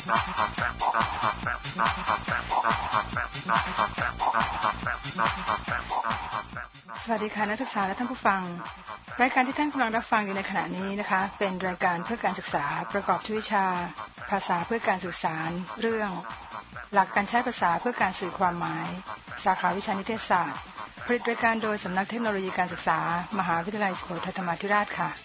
สวัสดีค่ะนักศึกษาและท่านผู้ฟังรายการที่ท่านกำลังรับฟังอยู่ในขณะนี้นะคะเป็นรายการเพื่อการศึกษาประกอบด้วยวิชาภาษาเพื่อการสื่อสารเรื่องหลักการใช้ภาษาเพื่อการสื่อความหมายสาขาวิชานิเทศศาสตร์ผลิตรายการโดยสำนักเทคโนโลยีการศึกษามหาวิทยาลัยสุโขทัยธรรมาธิราชค่ะ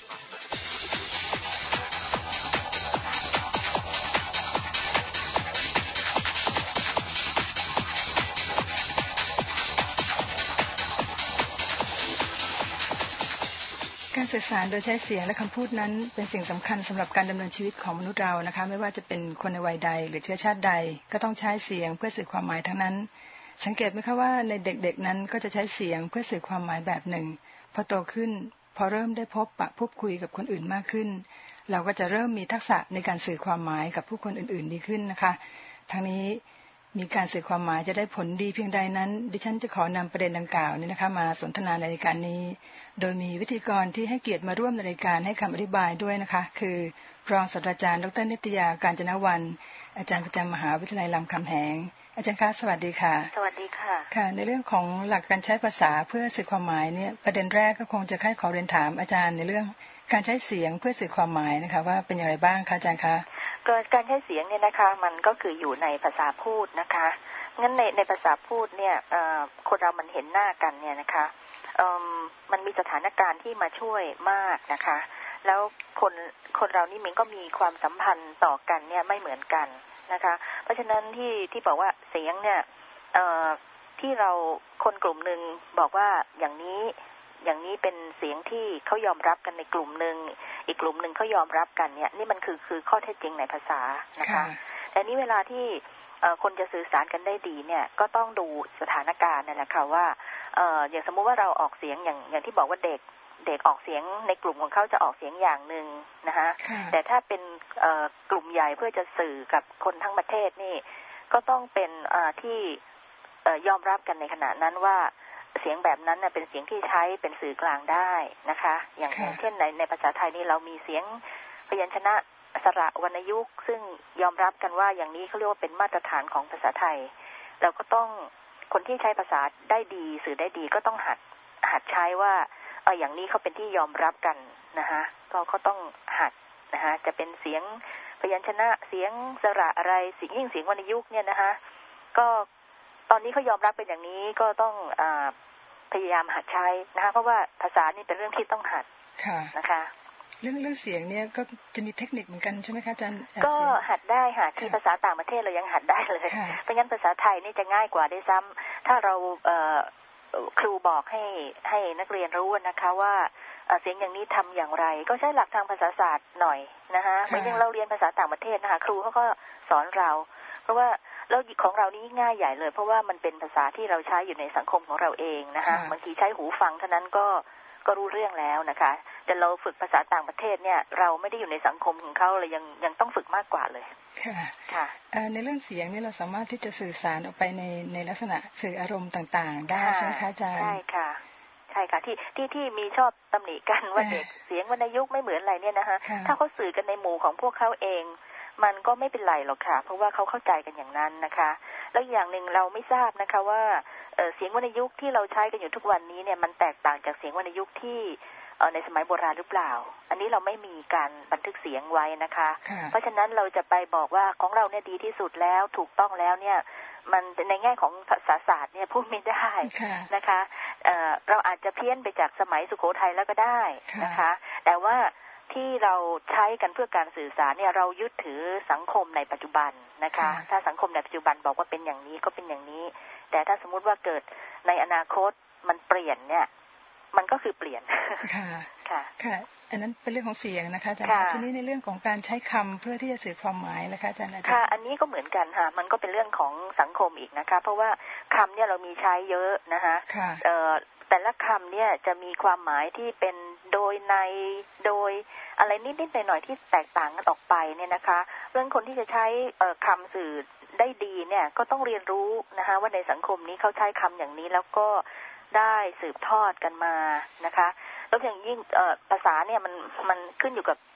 การสื่อสารโดยใช้เสียงและคำพูดนั้นเป็นสิ่งสำคัญสำหรับการดำเนินชีวิตของมนุษย์เรานะคะไม่ว่าจะเป็นคนในวัยใดหรือเชื้อชาติใดก็ต้องใช้เสียงเพื่อสื่อความหมายทั้งนั้นสังเกตไหมคะว่าในเด็กๆนั้นก็จะใช้เสียงเพื่อสื่อความหมายแบบหนึ่งพอโตขึ้นพอเริ่มได้พบปะพูดคุยกับคนอื่นมากขึ้นเราก็จะเริ่มมีทักษะในการสื่อความหมายกับผู้คนอื่นๆดีขึ้นนะคะทั้งนี้มีการสื่อความหมายจะได้ผลดีเพียงใดนั้นดิฉันจะขอนำประเด็นดังกล่าวนี้นะคะมาสนทนาในรายการนี้โดยมีวิทยากรที่ให้เกียรติมาร่วมในรายการให้คำอธิบายด้วยนะคะคือรองศาสตราจารย์ดร.นิตยากาญจนวรรณอาจารย์ประจำมหาวิทยาลัยรามคำแหงอาจารย์คะสวัสดีค่ะสวัสดีค่ะค่ะในเรื่องของหลักการใช้ภาษาเพื่อสื่อความหมายเนี่ยประเด็นแรกก็คงจะขอเรียนถามอาจารย์ในเรื่องการใช้เสียงเพื่อสื่อความหมายนะคะว่าเป็นอย่างไรบ้างคะอาจารย์คะการใช้เสียงเนี่ยนะคะมันก็คืออยู่ในภาษาพูดนะคะงั้นในภาษาพูดเนี่ยคนเรามันเห็นหน้ากันเนี่ยนะคะมันมีสถานการณ์ที่มาช่วยมากนะคะแล้วคนเรานี่มันก็มีความสัมพันธ์ต่อกันเนี่ยไม่เหมือนกันนะคะเพราะฉะนั้นที่บอกว่าเสียงเนี่ยที่เราคนกลุ่มนึงบอกว่าอย่างนี้เป็นเสียงที่เขายอมรับกันในกลุ่มนึงอีกกลุ่มนึงเขายอมรับกันเนี่ยนี่มันคือข้อเท็จจริงในภาษานะคะแต่นี้เวลาที่คนจะสื่อสารกันได้ดีเนี่ยก็ต้องดูสถานการณ์นั่นแหละค่ะว่าอย่างสมมุติว่าเราออกเสียงอย่างที่บอกว่าเด็กออกเสียงในกลุ่มของเขาจะออกเสียงอย่างนึงนะคะแต่ถ้าเป็นกลุ่มใหญ่เพื่อจะสื่อกับคนทั้งประเทศนี่ก็ต้องเป็นที่ยอมรับกันในขณะนั้นว่าเสียงแบบนั้นเป็นเสียงที่ใช้เป็นสื่อกลางได้นะคะอย่างเช่นในภาษาไทยนี่เรามีเสียงพยัญชนะสระวรรณยุกต์ซึ่งยอมรับกันว่าอย่างนี้เขาเรียกว่าเป็นมาตรฐานของภาษาไทยเราก็ต้องคนที่ใช้ภาษาได้ดีสื่อได้ดีก็ต้องหัดใช้ว่าอย่างนี้เขาเป็นที่ยอมรับกันนะคะก็ต้องหัดนะคะจะเป็นเสียงพยัญชนะเสียงสระอะไรยิ่งเสียงวรรณยุกต์เนี่ยนะคะก็ตอนนี้เขายอมรับเป็นอย่างนี้ก็ต้องพยายามหัดใช้นะคะเพราะว่าภาษานี่เป็นเรื่องที่ต้องหัดนะคะเรื่องเสียงเนี่ยก็จะมีเทคนิคเหมือนกันใช่ไหมคะอาจารย์ก็หัดได้ค่ะที่ภาษาต่างประเทศเรายังหัดได้เลยเพราะงั้นภาษาไทยนี่จะง่ายกว่าด้วยซ้ำถ้าเราครูบอกให้นักเรียนรู้นะคะว่าเสียงอย่างนี้ทำอย่างไรก็ใช้หลักทางภาษาศาสตร์หน่อยนะคะเหมือนอย่างเราเรียนภาษาต่างประเทศนะคะครูเขาก็สอนเราเพราะว่าแล้วของเรานี่ง่ายใหญ่เลยเพราะว่ามันเป็นภาษาที่เราใช้อยู่ในสังคมของเราเองนะคะบางทีใช้หูฟังเท่านั้นก็รู้เรื่องแล้วนะคะแต่เราฝึกภาษาต่างประเทศเนี่ยเราไม่ได้อยู่ในสังคมของเขาเลยยังต้องฝึกมากกว่าเลยค่ะในเรื่องเสียงนี่เราสามารถที่จะสื่อสารออกไปในลักษณะสื่ออารมณ์ต่างๆได้ใช่ไหมคะอาจารย์ใช่ค่ะที่มีชอบตำหนิกันว่าเด็กเสียงวรรณยุกต์ไม่เหมือนอะไรเนี่ยนะคะถ้าเขาสื่อกันในหมู่ของพวกเขาเองมันก็ไม่เป็นไรหรอกค่ะเพราะว่าเขาเข้าใจกันอย่างนั้นนะคะแล้วอย่างหนึ่งเราไม่ทราบนะคะว่าเสียงวรรณยุกต์ที่เราใช้กันอยู่ทุกวันนี้เนี่ยมันแตกต่างจากเสียงวรรณยุกต์ที่ในสมัยโบราณหรือเปล่าอันนี้เราไม่มีการบันทึกเสียงไว้นะคะเพราะฉะนั้นเราจะไปบอกว่าของเราเนี่ยดีที่สุดแล้วถูกต้องแล้วเนี่ยมันในแง่ของภาษาศาสตร์เนี่ยพูดไม่ได้นะคะเราอาจจะเพี้ยนไปจากสมัยสุโขทัยแล้วก็ได้นะคะแต่ว่าที่เราใช้กันเพื่อการสื่อสารเนี่ยเรายึดถือสังคมในปัจจุบันนะคะถ้าสังคมในปัจจุบันบอกว่าเป็นอย่างนี้ก็เป็นอย่างนี้แต่ถ้าสมมุติว่าเกิดในอนาคตมันเปลี่ยนเนี่ยมันก็คือเปลี่ยนค่ะอันนั้นเป็นเรื่องของเสียงนะคะอาจารย์ทีนี้ในเรื่องของการใช้คำเพื่อที่จะสื่อความหมายนะคะอาจารย์ค่ะอันนี้ก็เหมือนกันค่ะมันก็เป็นเรื่องของสังคมอีกนะคะเพราะว่าคำเนี่ยเรามีใช้เยอะนะคะแต่ละคำเนี่ยจะมีความหมายที่เป็นโดยในโดยอะไรนิดๆหน่อยๆที่แตกต่างกันออกไปเนี่ยนะคะเรื่องคนที่จะใช้คำสื่อได้ดีเนี่ยก็ต้องเรียนรู้นะคะว่าในสังคมนี้เขาใช้คำอย่างนี้แล้วก็ได้สืบทอดกันมานะคะแล้วอย่างยิ่งภาษาเนี่ยมันขึ้นอยู่กับ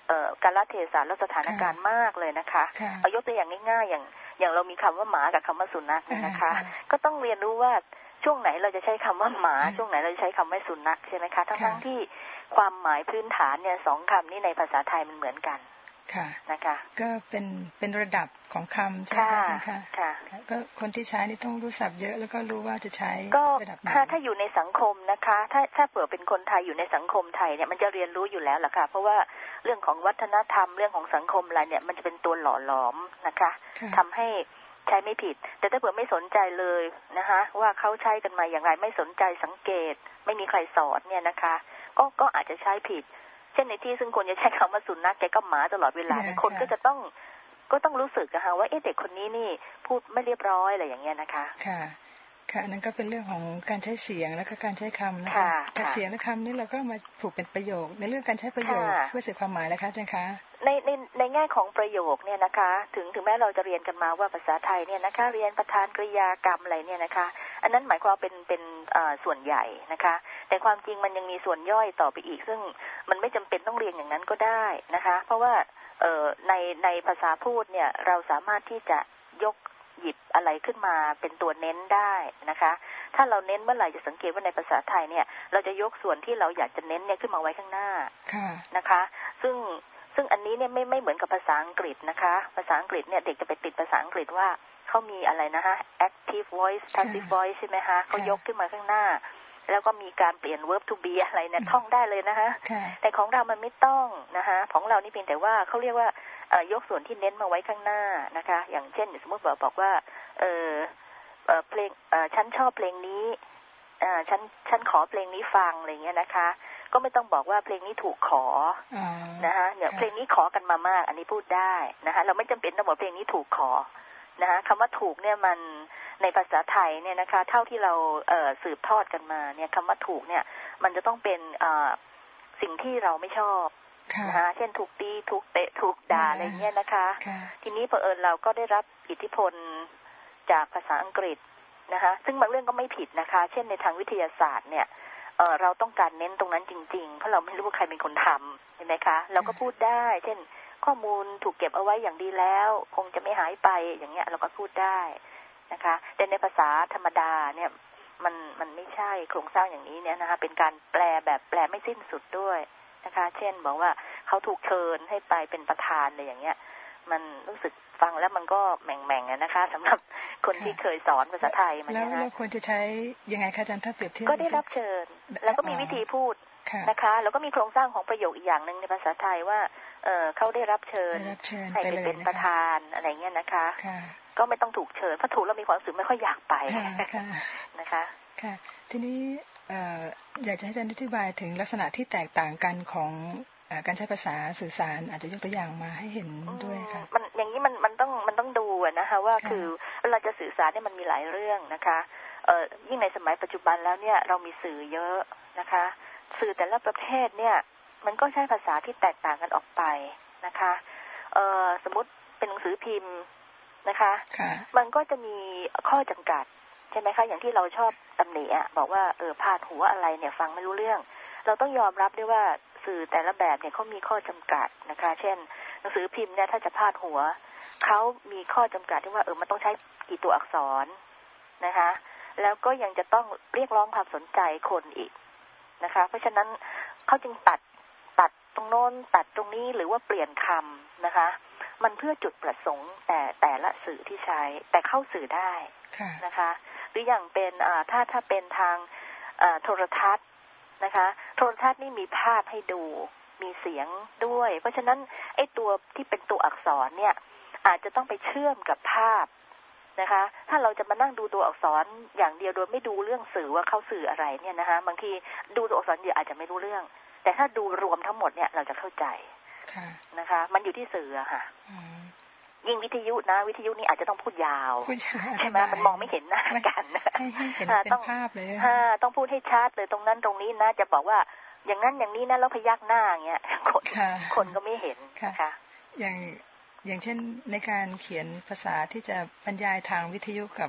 กาลเทศะและสถานการณ์มากเลยนะคะเอายกตัวอย่างง่ายๆอย่างเรามีคำว่าหมากับคำว่าสุนัขเนี่ยนะคะก็ต้องเรียนรู้ว่าช่วงไหนเราจะใช้คำว่าหมาช่วงไหนเราจะใช้คำว่าสุนัขใช่ไหมคะทั้งที่ความหมายพื้นฐานเนี่ยสองคำนี้ในภาษาไทยมันเหมือนกันค่ะนะคะก็เป็นระดับของคำใช่ไหมคะค่ะก็คนที่ใช้นี่ต้องรู้ศัพท์เยอะแล้วก็รู้ว่าจะใช้ระดับไหนถ้าอยู่ในสังคมนะคะถ้าเผื่อเป็นคนไทยอยู่ในสังคมไทยเนี่ยมันจะเรียนรู้อยู่แล้วล่ะค่ะเพราะว่าเรื่องของวัฒนธรรมเรื่องของสังคมอะไรเนี่ยมันจะเป็นตัวหล่อหลอมนะคะทำให้ใช้ไม่ผิดแต่ถ้าเผื่อไม่สนใจเลยนะคะว่าเขาใช้กันมาอย่างไรไม่สนใจสังเกตไม่มีใครสอนเนี่ยนะคะก็อาจจะใช้ผิดเช่นในที่ซึ่งคนจะใช้คำว่าสุนัขแกก็หมาตลอดเวลาคนก็จะต้องรู้สึกนะคะว่าเด็กคนนี้นี่พูดไม่เรียบร้อยอะไรอย่างเงี้ยนะคะค่ะค่ะนั่นก็เป็นเรื่องของการใช้เสียงและก็การใช้คำนะคะการเสียงและคำนี่เราก็มาผูกเป็นประโยคในเรื่องการใช้ประโยคเพื่อสื่อความหมายนะคะอาจารย์คะในแง่ของประโยคเนี่ยนะคะถึงแม้เราจะเรียนกันมาว่าภาษาไทยเนี่ยนะคะเรียนประธานกริยากรรมอะไรเนี่ยนะคะอันนั้นหมายความเป็นส่วนใหญ่นะคะแต่ความจริงมันยังมีส่วนย่อยต่อไปอีกซึ่งมันไม่จำเป็นต้องเรียนอย่างนั้นก็ได้นะคะเพราะว่าในภาษาพูดเนี่ยเราสามารถที่จะยกหยิบอะไรขึ้นมาเป็นตัวเน้นได้นะคะถ้าเราเน้นเมื่อไหร่จะสังเกตว่าในภาษาไทยเนี่ยเราจะยกส่วนที่เราอยากจะเน้นเนี่ยขึ้นมาไว้ข้างหน้านะคะซึ่งอันนี้เนี่ยไม่เหมือนกับภาษาอังกฤษนะคะภาษาอังกฤษเนี่ยเด็กจะไปติดภาษาอังกฤษว่าเขามีอะไรนะคะ active voice passive voice ใช่ไหมคะเขายกขึ้นมาข้างหน้าแล้วก็มีการเปลี่ยน verb to be อะไรเนี่ยท่องได้เลยนะคะแต่ของเรามันไม่ต้องนะคะของเรานี่เพียงแต่ว่าเขาเรียกว่ายกส่วนที่เน้นมาไว้ข้างหน้านะคะอย่างเช่นสมมติบอกว่าเพลงฉันชอบเพลงนี้ฉันขอเพลงนี้ฟังอะไรเงี้ยนะคะก็ไม่ต้องบอกว่าเพลงนี้ถูกขอนะคะเนี่ยเพลงนี้ขอกันมามากอันนี้พูดได้นะคะเราไม่จำเป็นต้องบอกเพลงนี้ถูกขอนะคะคำว่าถูกเนี่ยมันในภาษาไทยเนี่ยนะคะเท่าที่เราสืบทอดกันมาเนี่ยคำว่าถูกเนี่ยมันจะต้องเป็นสิ่งที่เราไม่ชอบนะคะเช่นถูกตีถูกเตะถูกด่าอะไรเงี้ยนะคะทีนี้เผอิญเราก็ได้รับอิทธิพลจากภาษาอังกฤษนะคะซึ่งบางเรื่องก็ไม่ผิดนะคะเช่นในทางวิทยาศาสตร์เนี่ยเราต้องการเน้นตรงนั้นจริงๆเพราะเราไม่รู้ว่าใครเป็นคนทำใช่ไหมคะเราก็พูดได้เช่นข้อมูลถูกเก็บเอาไว้อย่างดีแล้วคงจะไม่หายไปอย่างเงี้ยเราก็พูดได้นะคะแต่ในภาษาธรรมดาเนี่ยมันไม่ใช่โครงสร้างอย่างนี้เนี่ยนะคะเป็นการแปลแบบแปลไม่สิ้นสุดด้วยนะคะเช่นบอกว่าเขาถูกเชิญให้ไปเป็นประธานอะไรอย่างเงี้ยมันรู้สึกฟังแล้วมันก็แหม่งๆนะคะสำหรับคนที่เคยสอนภาษาไทยมันนะคะแล้วควรจะใช้ยังไงคะอาจารย์ถ้าเปรียบเทียบก็ได้รับเชิญแล้วก็มีวิธีพูดนะคะแล้วก็มีโครงสร้างของประโยคอีกอย่างนึงในภาษาไทยว่าเขาได้รับเชิญให้ไปเป็นประธานอะไรเงี้ยนะคะก็ไม่ต้องถูกเชิญเพราะถูกแล้วมีความรู้สึกไม่ค่อยอยากไปนะคะค่ะทีนี้อยากจะให้อาจารย์อธิบายถึงลักษณะที่แตกต่างกันของการใช้ภาษาสื่อสารอาจจะยกตัวอย่างมาให้เห็นด้วยค่ะมันอย่างนี้มันต้องดูนะคะว่าคือเราจะสื่อสารเนี่ยมันมีหลายเรื่องนะคะยิ่งในสมัยปัจจุบันแล้วเนี่ยเรามีสื่อเยอะนะคะสื่อแต่ละประเภทเนี่ยมันก็ใช้ภาษาที่แตกต่างกันออกไปนะคะสมมติเป็นหนังสือพิมพ์นะคะมันก็จะมีข้อจำกัดใช่ไหมคะอย่างที่เราชอบตำหนิบอกว่าพาดหัวอะไรเนี่ยฟังไม่รู้เรื่องเราต้องยอมรับด้วยว่าสื่อแต่ละแบบเนี่ยเขามีข้อจำกัดนะคะเช่นหนังสือพิมพ์เนี่ยถ้าจะพาดหัวเขามีข้อจำกัดที่ว่ามันต้องใช้กี่ตัวอักษรนะคะแล้วก็ยังจะต้องเรียกร้องความสนใจคนอีกนะคะเพราะฉะนั้นเขาจึงตัดตรงโน้นตัดตรงนี้หรือว่าเปลี่ยนคำนะคะมันเพื่อจุดประสงค์แต่ละสื่อที่ใช้แต่เข้าสื่อได้นะคะหรืออย่างเป็นถ้าเป็นทางโทรทัศน์นะคะโทรทัศน์นี่มีภาพให้ดูมีเสียงด้วยเพราะฉะนั้นไอ้ตัวที่เป็นตัวอักษรเนี่ยอาจจะต้องไปเชื่อมกับภาพนะคะถ้าเราจะมานั่งดูตัวอักษรอย่างเดียวโดยไม่ดูเรื่องสื่อว่าเข้าสื่ออะไรเนี่ยนะคะบางทีดูตัวอักษรเดียวอาจจะไม่รู้เรื่องแต่ถ้าดูรวมทั้งหมดเนี่ยเราจะเข้าใจนะคะมันอยู่ที่สื่อค่ะยิ่งวิทยุนะวิทยุนี่อาจจะต้องพูดยาวใช่ไหมมันมองไม่เห็นหน้ากันให้เห็นเป็นภาพเลยต้องพูดให้ชัดเลยตรงนั้นตรงนี้นะจะบอกว่าอย่างนั้นอย่างนี้นะแล้วพยักหน้าอย่างเงี้ยคนก็ไม่เห็นนะคะอย่างเช่นในการเขียนภาษาที่จะบรรยายทางวิทยุกับ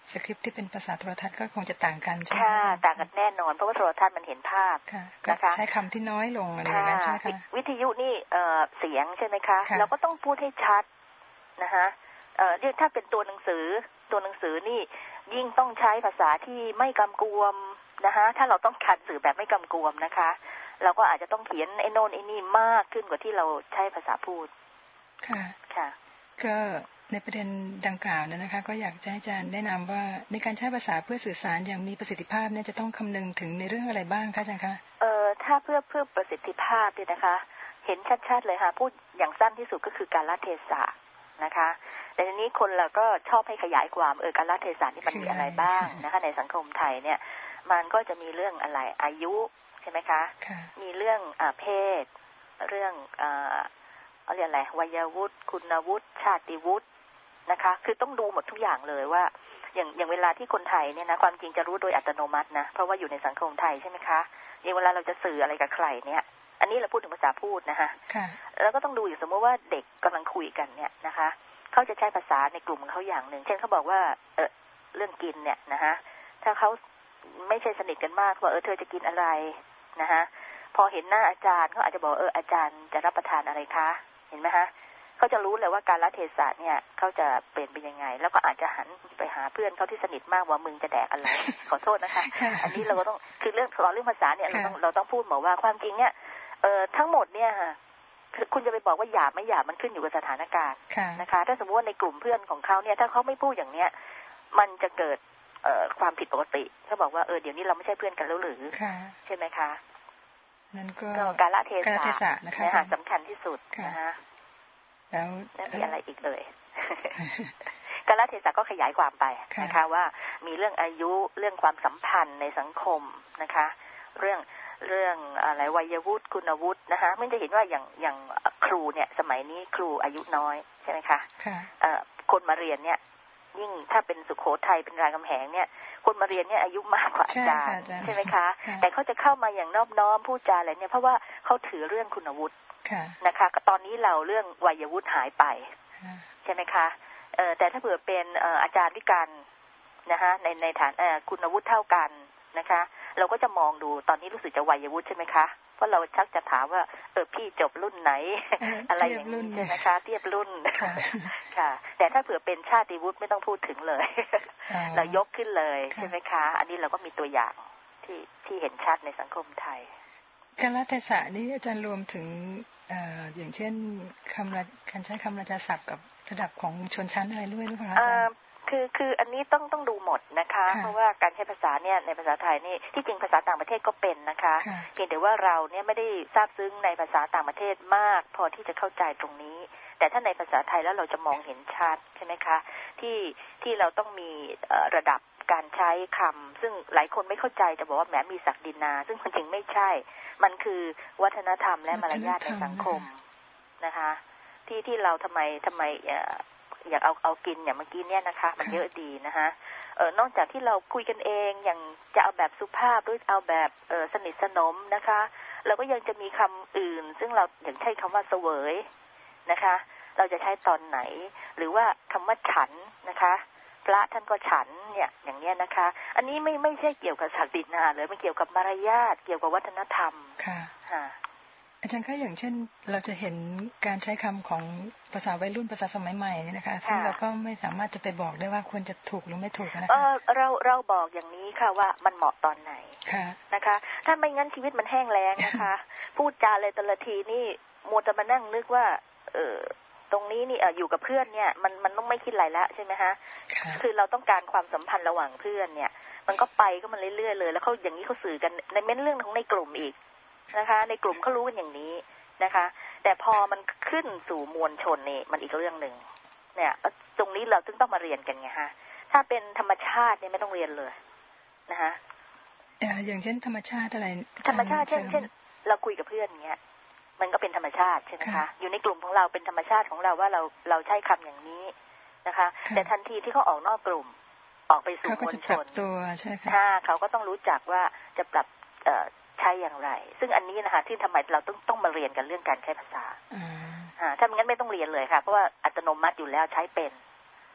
สคริปต์ที่เป็นภาษาโทรทัศน์ก็คงจะต่างกันใช่ไหมค่ะต่างกันแน่นอนเพราะว่าโทรทัศน์มันเห็นภาพนะคะใช้คำที่น้อยลงอะไรอย่างนั้นใช่ไหมคะวิทยุนี่เสียงใช่ไหมคะเราก็ต้องพูดให้ชัดนะคะเรียกถ้าเป็นตัวหนังสือนี่ยิ่งต้องใช้ภาษาที่ไม่กำกวมนะคะถ้าเราต้องการสื่อแบบไม่กำกวมนะคะเราก็อาจจะต้องเขียนไอ้โน่นไอ้นี่มากขึ้นกว่าที่เราใช้ภาษาพูดค่ะก็ในประเด็นดังกล่าวนะคะก็อยากจะให้อาจารย์แนะนำว่าในการใช้ภาษาเพื่อสื่อสารอย่างมีประสิทธิภาพเนี่ยจะต้องคำนึงถึงในเรื่องอะไรบ้างคะอาจารย์คะถ้าเพื่อประสิทธิภาพเนี่ยนะคะเห็นชัดๆเลยค่ะพูดอย่างสั้นที่สุดก็คือการละเทศะนะคะแต่ทีนี้คนเราก็ชอบให้ขยายความการละเทศะนี่มันมีอะไรบ้างนะคะในสังคมไทยเนี่ยมันก็จะมีเรื่องอะไรอายุใช่ไหมคะมีเรื่องเพศเรื่องเรียกอะไรวัยวุฒิคุณวุฒิชาติวุฒินะคะคือต้องดูหมดทุกอย่างเลยว่าอย่างเวลาที่คนไทยเนี่ยนะความจริงจะรู้โดยอัตโนมัตินะเพราะว่าอยู่ในสังคมไทยใช่ไหมคะอย่างเวลาเราจะสื่ออะไรกับใครเนี่ยอันนี้เราพูดถึงภาษาพูดนะคะแล้วก็ต้องดูอยู่สมมติว่าเด็กกำลังคุยกันเนี่ยนะคะเขาจะใช้ภาษาในกลุ่มเขาอย่างหนึ่งเช่นเขาบอกว่าเรื่องกินเนี่ยนะคะถ้าเขาไม่ใช่สนิทกันมากว่าเธอจะกินอะไรนะคะพอเห็นหน้าอาจารย์เขาอาจจะบอกอาจารย์จะรับประทานอะไรคะเห็นไหมคะเขาจะรู้เลยว่าการละเทศะเนี่ยเขาจะเปลี่ยนเป็นยังไงแล้วก็อาจจะหันไปหาเพื่อนเขาที่สนิทมากว่ามึงจะแดกอะไร ขอโทษนะคะอันนี้เราก็ต้องคือเรื่องภาษาเนี่ยเราต้องพูดบอกว่าความจริงเนี่ยทั้งหมดเนี่ยคุณจะไปบอกว่าหยาบไม่หยาบมันขึ้นอยู่กับสถานการณ์นะคะถ้าสมมติว่าในกลุ่มเพื่อนของเขาเนี่ยถ้าเขาไม่พูดอย่างเนี้ยมันจะเกิดความผิดปกติเขาบอกว่าเดี๋ยวนี้เราไม่ใช่เพื่อนกันแล้วหรือใช่ไหมคะนั่นก็การละเทศะนะคะสำคัญที่สุดนะคะแล้วมีอะไรอีกเลย การละเทศะก็ขยายความไปนะคะว่ามีเรื่องอายุเรื่องความสัมพันธ์ในสังคมนะคะเรื่องอะไรวัยวุฒิคุณวุฒินะคะมันจะเห็นว่าอย่างครูเนี่ยสมัยนี้ครูอายุน้อยใช่ไหมคะคนมาเรียนเนี่ยยิ่งถ้าเป็นสุโขทัยเป็นรามคำแหงเนี่ยคนมาเรียนเนี่ยอายุมากกว่าอาจารย์ใช่ไหมคะแต่เขาจะเข้ามาอย่างนอบน้อมพูดจาอะไรเนี่ยเพราะว่าเขาถือเรื่องคุณวุฒินะคะตอนนี้เราเรื่องวัยวุฒิหายไปใช่ไหมคะแต่ถ้าเผื่อเป็นอาจารย์ด้วยกันนะคะในฐานคุณวุฒิเท่ากันนะคะเราก็จะมองดูตอนนี้รู้สึกจะวัยวุฒิใช่ไหมคะเพราะเราชักจะถามว่าพี่จบรุ่นไหน อะไรอย่างนี้ใช่ไหมคะเทียบรุ่นค่ะแต่ถ้าเผื่อเป็นชาติวุฒิไม่ต้องพูดถึงเลย เรายกขึ้นเลยใช่ไหมคะอันนี้เราก็มีตัวอย่างที่เห็นชัดในสังคมไทยการละเทศะนี้อาจารย์รวมถึงอย่างเช่นการใช้คำราชาศัพท์กับระดับของชนชั้นอะไรด้วยหรือเปล่าอาจารย์คืออันนี้ต้องดูหมดนะคะเพราะว่าการใช้ภาษาเนี่ยในภาษาไทยนี่ที่จริงภาษาต่างประเทศก็เป็นนะคะเพียงแต่ว่าเราเนี่ยไม่ได้ทราบซึ้งในภาษาต่างประเทศมากพอที่จะเข้าใจตรงนี้แต่ถ้าในภาษาไทยแล้วเราจะมองเห็นชัดใช่ไหมคะที่เราต้องมีระดับการใช้คำซึ่งหลายคนไม่เข้าใจจะบอกว่าแหมมีศักดินาซึ่งจริงไม่ใช่มันคือวัฒนธรรมและมารยาทในสังคมนะคะที่เราทำไมอยากเอากินอย่างเมื่อกี้เนี่ยนะคะมันเยอะดีนะคะนอกจากที่เราคุยกันเองอย่างจะเอาแบบสุภาพหรือเอาแบบสนิทสนมนะคะเราก็ยังจะมีคำอื่นซึ่งเราอย่างใช้คำว่าเสวยนะคะเราจะใช้ตอนไหนหรือว่าคำว่าฉันนะคะพระท่านก็ฉันเนี่ยอย่างเนี้ยนะคะอันนี้ไม่ใช่เกี่ยวกับศักดินาเลยไม่เกี่ยวกับมารยาทเกี่ยวกับวัฒนธรรมค่ะอาจารย์คะอย่างเช่นเราจะเห็นการใช้คำของภาษาวัยรุ่นภาษาสมัยใหม่นี่นะคะซึ่งเราก็ไม่สามารถจะไปบอกได้ว่าควรจะถูกหรือไม่ถูกนะคะเราบอกอย่างนี้ค่ะว่ามันเหมาะตอนไหนนะคะถ้าไม่งั้นชีวิตมันแห้งแล้งนะคะพูดจาเลยแต่ละทีนี่มัวจะมานั่งนึกว่าตรงนี้นี่อยู่กับเพื่อนเนี่ยมันต้องไม่คิดอะไรแล้วใช่ไหมคะคือเราต้องการความสัมพันธ์ระหว่างเพื่อนเนี่ยมันก็ไปก็มันเรื่อยๆเลยแล้วเขาอย่างนี้เขาสื่อกันในเม้นเรื่องของในกลุ่มอีกนะคะในกลุ่มเขารู้กันอย่างนี้นะคะแต่พอมันขึ้นสู่มวลชนนี่มันอีกเรื่องหนึ่งเนี่ยตรงนี้เราจึงต้องมาเรียนกันไงฮะถ้าเป็นธรรมชาติเนี่ยไม่ต้องเรียนเลยนะคะอย่างเช่นธรรมชาติอะไรธรรมชาติเช่นเราคุยกับเพื่อนเงี้ยมันก็เป็นธรรมชาติใช่ไหมคะอยู่ในกลุ่มของเราเป็นธรรมชาติของเราว่าเราใช้คำอย่างนี้นะคะแต่ทันทีที่เขาออกนอกกลุ่มออกไปสู่มวลชนตัวใช่ค่ะเขาก็ต้องรู้จักว่าจะปรับใช้อย่างไรซึ่งอันนี้นะคะที่ทำไมเราต้องมาเรียนกันเรื่องการใช้ภาษาถ้าไม่งั้นไม่ต้องเรียนเลยค่ะเพราะว่าอัตโนมัติอยู่แล้วใช้เป็น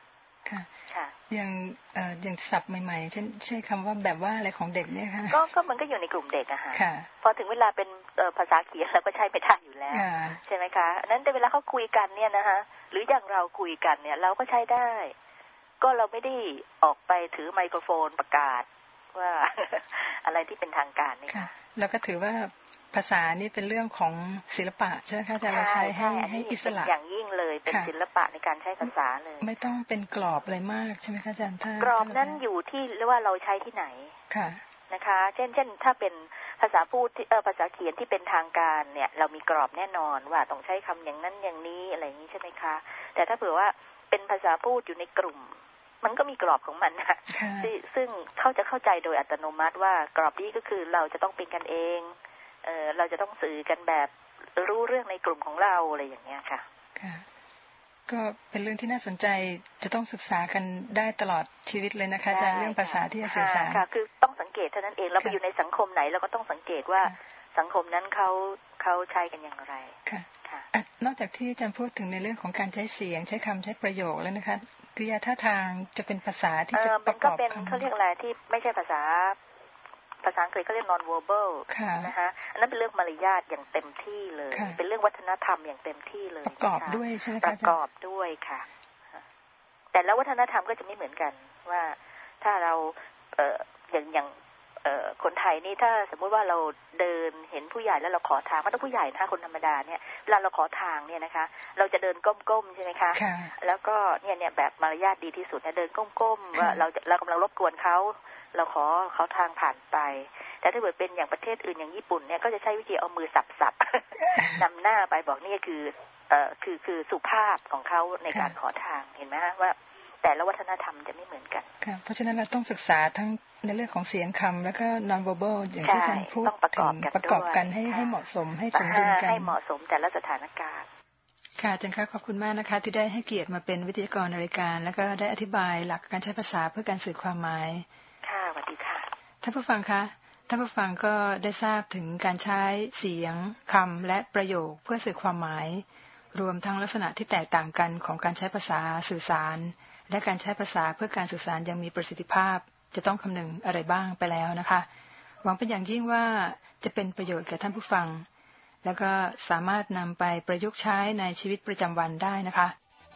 ค่ะอย่างศัพท์ใหม่ๆเช่นใช้คำว่าแบบว่าอะไรของเด็กเนี่ยค่ะก็มันก็อยู่ในกลุ่มเด็กอะค่ะพอถึงเวลาเป็นภาษาเขียนเราก็ใช้ไม่ได้อยู่แล้วใช่ไหมคะนั้นแต่เวลาเขาคุยกันเนี่ยนะคะหรืออย่างเราคุยกันเนี่ยเราก็ใช้ได้ก็เราไม่ได้ออกไปถือไมโครโฟนประกาศว่าอะไรที่เป็นทางการนี่ค่ะแล้วก็ถือว่าภาษานี่เป็นเรื่องของศิลปะใช่ไหมคะจะเราใช้ให้อิสระอย่างยิ่งเลยเป็นศิลปะในการใช้ภาษาเลยไม่ต้องเป็นกรอบอะไรมากใช่ไหมคะอาจารย์ถ้ากรอบนั้นอยู่ที่ว่าเราใช้ที่ไหนค่ะนะคะเช่นถ้าเป็นภาษาพูดภาษาเขียนที่เป็นทางการเนี่ยเรามีกรอบแน่นอนว่าต้องใช้คำอย่างนั้นอย่างนี้อะไรอย่างนี้ใช่ไหมคะแต่ถ้าเผื่อว่าเป็นภาษาพูดอยู่ในกลุ่มมันก็มีกรอบของมันนะซึ่งเขาจะเข้าใจโดยอัตโนมัติว่ากรอบนี้ก็คือเราจะต้องเป็นกันเองเราจะต้องสื่อกันแบบรู้เรื่องในกลุ่มของเราอะไรอย่างเงี้ยค่ะค่ะก็เป็นเรื่องที่น่าสนใจจะต้องศึกษากันได้ตลอดชีวิตเลยนะคะอาจารย์เรื่องภาษาที่จะสื่อสารค่ะคือต้องสังเกตเท่านั้นเองเราไปอยู่ในสังคมไหนเราก็ต้องสังเกตว่าสังคมนั้นเขาใช้กันอย่างไรค่ะนอกจากที่อาจารย์พูดถึงในเรื่องของการใช้เสียงใช้คำใช้ประโยคแล้วนะคะกริยาท่าทางจะเป็นภาษาที่จะประกอบคำเขาเรียกอะไรที่ไม่ใช่ภาษาอังกฤษเขาเรียก non verbal นะคะอันนั้นเป็นเรื่องมารยาทอย่างเต็มที่เลยเป็นเรื่องวัฒนธรรมอย่างเต็มที่เลยประกอบด้วยใช่ไหมคะประกอบด้วยค่ะแต่แล้ววัฒนธรรมก็จะไม่เหมือนกันว่าถ้าเราอย่างคนไทยนี่ถ้าสมมุติว่าเราเดินเห็นผู้ใหญ่แล้วเราขอทางไม่ต้องผู้ใหญ่นะคะคนธรรมดาเนี่ยเวลาเราขอทางเนี่ยนะคะเราจะเดินก้มๆใช่ไหมคะแล้วก็เนี่ยแบบมารยาทดีที่สุดนะเดินก้มๆว่าเรากำลังรบกวนเขาเราขอเขาทางผ่านไปแต่ถ้าเกิดเป็นอย่างประเทศอื่นอย่างญี่ปุ่นเนี่ยก็จะใช้วิธีเอามือสับๆนำหน้าไปบอกนี่คือสุภาพของเขาในการขอทางเห็นไหมฮะว่าแต่ละวัฒนธรรมจะไม่เหมือนกันเพราะฉะนั้นเราต้องศึกษาทั้งในเรื่องของเสียงคำแล้วก็ non verbal อย่างที่อาจารย์พูดประกอบกันให้เหมาะสมให้สมดุลกันให้เหมาะสมแต่ละสถานการณ์ค่ะอาจารย์คะขอบคุณมากนะคะที่ได้ให้เกียรติมาเป็นวิทยากรในรายการแล้วก็ได้อธิบายหลักการใช้ภาษาเพื่อการสื่อความหมายค่ะสวัสดีค่ะท่านผู้ฟังคะท่านผู้ฟังก็ได้ทราบถึงการใช้เสียงคำและประโยคเพื่อสื่อความหมายรวมทั้งลักษณะที่แตกต่างกันของการใช้ภาษาสื่อสารและการใช้ภาษาเพื่อการสื่อสารยังมีประสิทธิภาพจะต้องคำนึงอะไรบ้างไปแล้วนะคะหวังเป็นอย่างยิ่งว่าจะเป็นประโยชน์แก่ท่านผู้ฟังแล้วก็สามารถนำไปประยุกต์ใช้ในชีวิตประจำวันได้นะคะ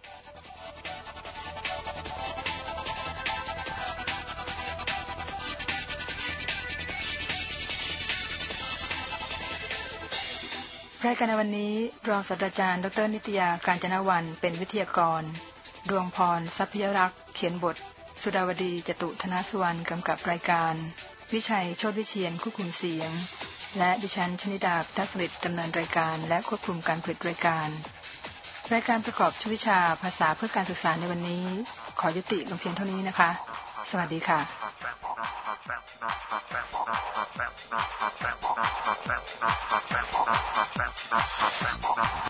รายการในวันนี้รองศาสตราจารย์ดร.นิตยาการจนวรรณเป็นวิทยากรดวงพรทรัพยรักษ์เขียนบทสุดาวดีจตุธนสุวรรณกำกับรายการวิชัยโชติวิเชียรควบคุมเสียงและดิฉันชนิดาทักษฤทธิ์ดำเนินรายการและควบคุมการผลิตรายการประกอบวิชาภาษาเพื่อการศึกษาในวันนี้ขอยุติลงเพียงเท่านี้นะคะสวัสดีค่ะ